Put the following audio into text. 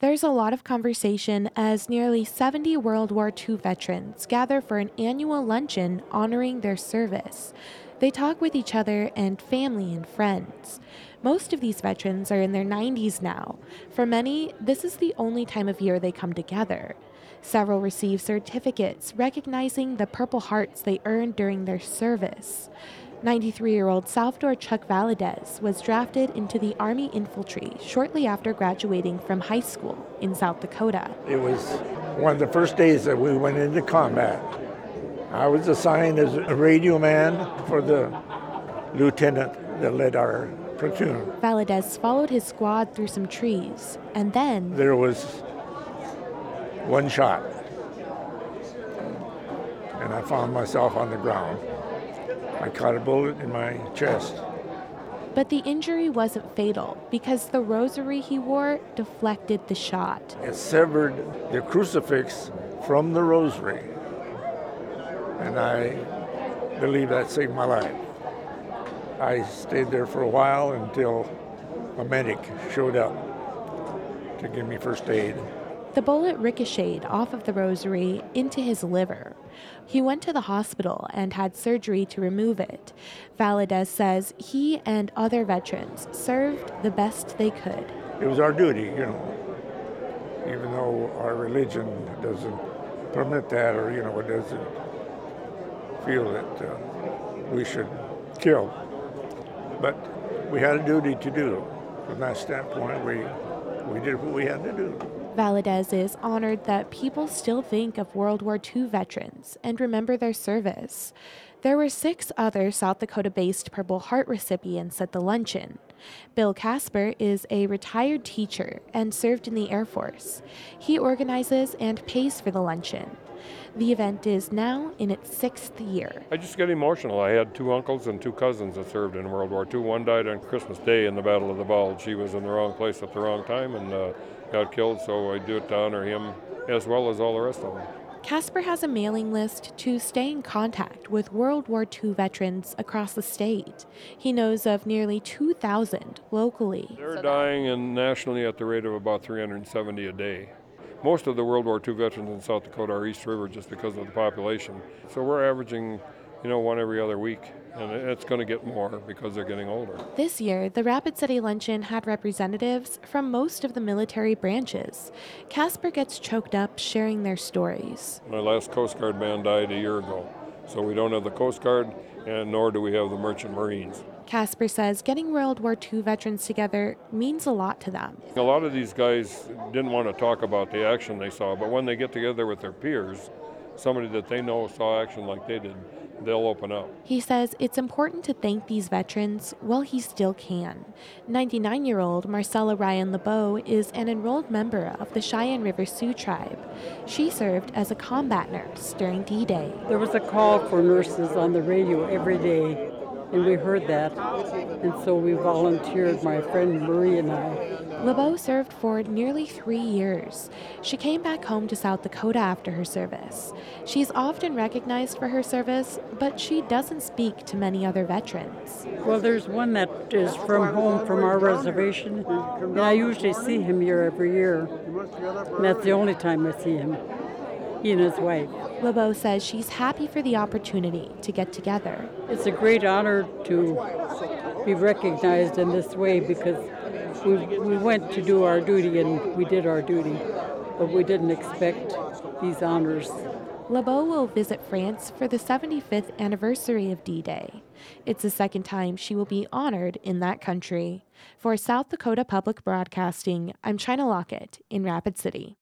There's a lot of conversation as nearly 70 World War II veterans gather for an annual luncheon honoring their service. They talk with each other and family and friends. Most of these veterans are in their 90s now. For many, this is the only time of year they come together. Several receive certificates recognizing the Purple Hearts they earned during their service. 93-year-old Salvador Chuck Valadez was drafted into the Army infantry shortly after graduating from high school in South Dakota. It was one of the first days that we went into combat. I was assigned as a radio man for the lieutenant that led our platoon. Valadez followed his squad through some trees, and then There was one shot, and I found myself on the ground. I caught a bullet in my chest. But the injury wasn't fatal because the rosary he wore deflected the shot. It severed the crucifix from the rosary, and I believe that saved my life. I stayed there for a while until a medic showed up to give me first aid. The bullet ricocheted off of the rosary into his liver. He went to the hospital and had surgery to remove it. Valadez says he and other veterans served the best they could. It was our duty, even though our religion doesn't permit that, or, it doesn't feel that we should kill. But we had a duty to do. From that standpoint, we did what we had to do. Valadez is honored that people still think of World War II veterans and remember their service. There were 6 other South Dakota-based Purple Heart recipients at the luncheon. Bill Casper is a retired teacher and served in the Air Force. He organizes and pays for the luncheon. The event is now in its 6th year. I just get emotional. I had 2 uncles and 2 cousins that served in World War II. One died on Christmas Day in the Battle of the Bulge. He was in the wrong place at the wrong time and got killed, so I do it to honor him as well as all the rest of them. Casper has a mailing list to stay in contact with World War II veterans across the state. He knows of nearly 2,000 locally. They're dying and nationally at the rate of about 370 a day. Most of the World War II veterans in South Dakota are East River just because of the population. So we're averaging, one every other week, and it's going to get more because they're getting older. This year, the Rapid City Luncheon had representatives from most of the military branches. Casper gets choked up sharing their stories. My last Coast Guard man died a year ago, so we don't have the Coast Guard, and nor do we have the Merchant Marines. Casper says getting World War II veterans together means a lot to them. A lot of these guys didn't want to talk about the action they saw, but when they get together with their peers, somebody that they know saw action like they did, they'll open up. He says it's important to thank these veterans while he still can. 99-year-old Marcella Ryan LeBeau is an enrolled member of the Cheyenne River Sioux tribe. She served as a combat nurse during D-Day. There was a call for nurses on the radio every day, and we heard that, and so we volunteered, my friend Marie and I. LeBeau served for nearly 3 years. She came back home to South Dakota after her service. She's often recognized for her service, but she doesn't speak to many other veterans. Well, there's one that is from home, from our reservation, and I usually see him every year, and that's the only time I see him, he and his wife. LeBeau says she's happy for the opportunity to get together. It's a great honor to be recognized in this way because we went to do our duty and we did our duty, but we didn't expect these honors. LeBeau will visit France for the 75th anniversary of D-Day. It's the second time she will be honored in that country. For South Dakota Public Broadcasting, I'm China Lockett in Rapid City.